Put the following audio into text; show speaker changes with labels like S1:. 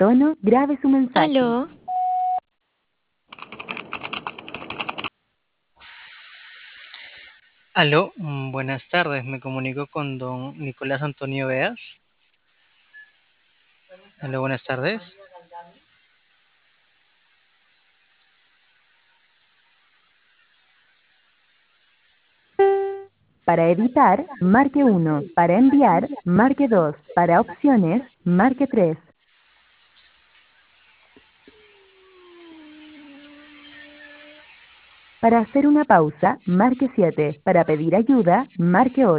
S1: tono, grabe su mensaje.
S2: Aló,
S3: Aló, buenas tardes. Me comunico con don Nicolás Antonio Beas. Aló, buenas tardes.
S1: Para editar, marque 1. Para enviar, marque 2. Para opciones, marque 3. Para hacer una pausa, marque 7. Para pedir ayuda, marque 8.